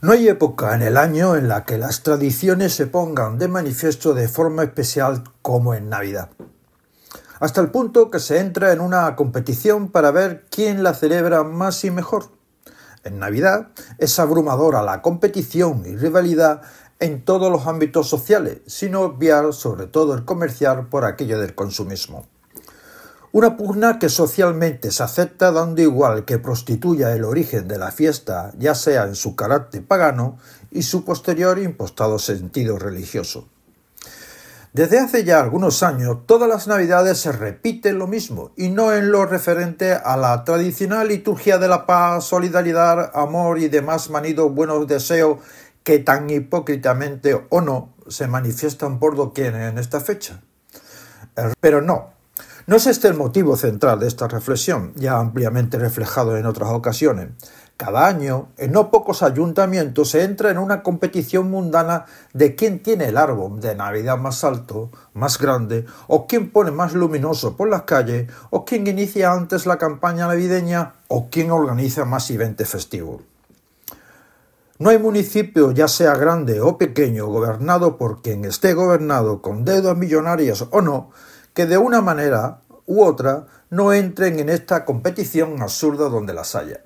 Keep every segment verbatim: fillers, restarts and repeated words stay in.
No hay época en el año en la que las tradiciones se pongan de manifiesto de forma especial como en Navidad. Hasta el punto que se entra en una competición para ver quién la celebra más y mejor. En Navidad es abrumadora la competición y rivalidad en todos los ámbitos sociales, sin obviar sobre todo el comercial por aquello del consumismo. Una pugna que socialmente se acepta dando igual que prostituya el origen de la fiesta, ya sea en su carácter pagano y su posterior impostado sentido religioso. Desde hace ya algunos años, todas las Navidades se repite lo mismo, y no en lo referente a la tradicional liturgia de la paz, solidaridad, amor y demás manidos buenos deseos que tan hipócritamente o no se manifiestan por doquier en esta fecha. Pero no. No es este el motivo central de esta reflexión, ya ampliamente reflejado en otras ocasiones. Cada año, en no pocos ayuntamientos, se entra en una competición mundana de quién tiene el árbol de Navidad más alto, más grande, o quién pone más luminoso por las calles, o quién inicia antes la campaña navideña, o quién organiza más eventos festivos. No hay municipio, ya sea grande o pequeño, gobernado por quien esté gobernado, con deudas millonarias o no, que de una manera u otra no entren en esta competición absurda donde las haya.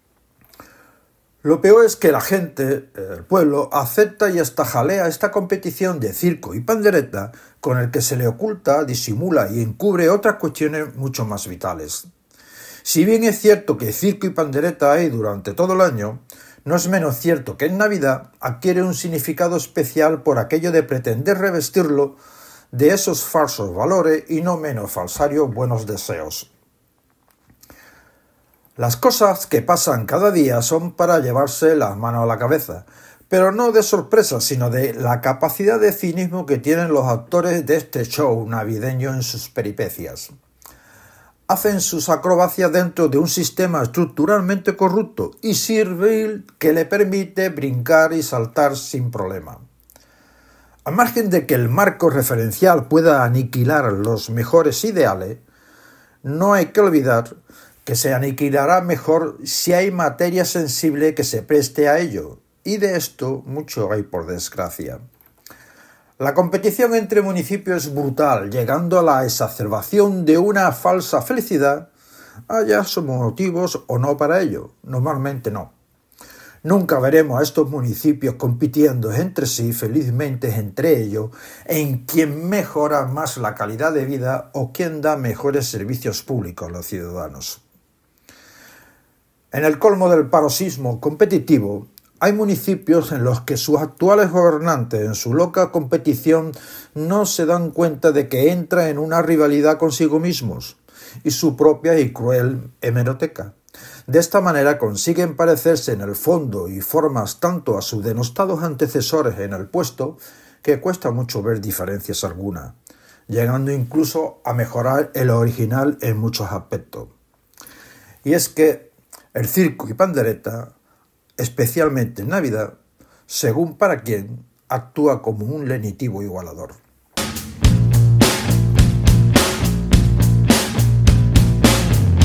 Lo peor es que la gente, el pueblo, acepta y hasta jalea esta competición de circo y pandereta con el que se le oculta, disimula y encubre otras cuestiones mucho más vitales. Si bien es cierto que circo y pandereta hay durante todo el año, no es menos cierto que en Navidad adquiere un significado especial por aquello de pretender revestirlo de esos falsos valores y no menos falsarios buenos deseos. Las cosas que pasan cada día son para llevarse las manos a la cabeza, pero no de sorpresa, sino de la capacidad de cinismo que tienen los actores de este show navideño en sus peripecias. Hacen sus acrobacias dentro de un sistema estructuralmente corrupto y servil que le permite brincar y saltar sin problema. Al margen de que el marco referencial pueda aniquilar los mejores ideales, no hay que olvidar que se aniquilará mejor si hay materia sensible que se preste a ello, y de esto mucho hay por desgracia. La competición entre municipios es brutal, llegando a la exacerbación de una falsa felicidad, haya sus motivos o no para ello, normalmente no. Nunca veremos a estos municipios compitiendo entre sí, felizmente entre ellos, en quién mejora más la calidad de vida o quién da mejores servicios públicos a los ciudadanos. En el colmo del paroxismo competitivo, hay municipios en los que sus actuales gobernantes, en su loca competición, no se dan cuenta de que entra en una rivalidad consigo mismos y su propia y cruel hemeroteca. De esta manera consiguen parecerse en el fondo y formas tanto a sus denostados antecesores en el puesto que cuesta mucho ver diferencias alguna, llegando incluso a mejorar el original en muchos aspectos. Y es que el circo y pandereta, especialmente en Navidad, según para quien, actúa como un lenitivo igualador.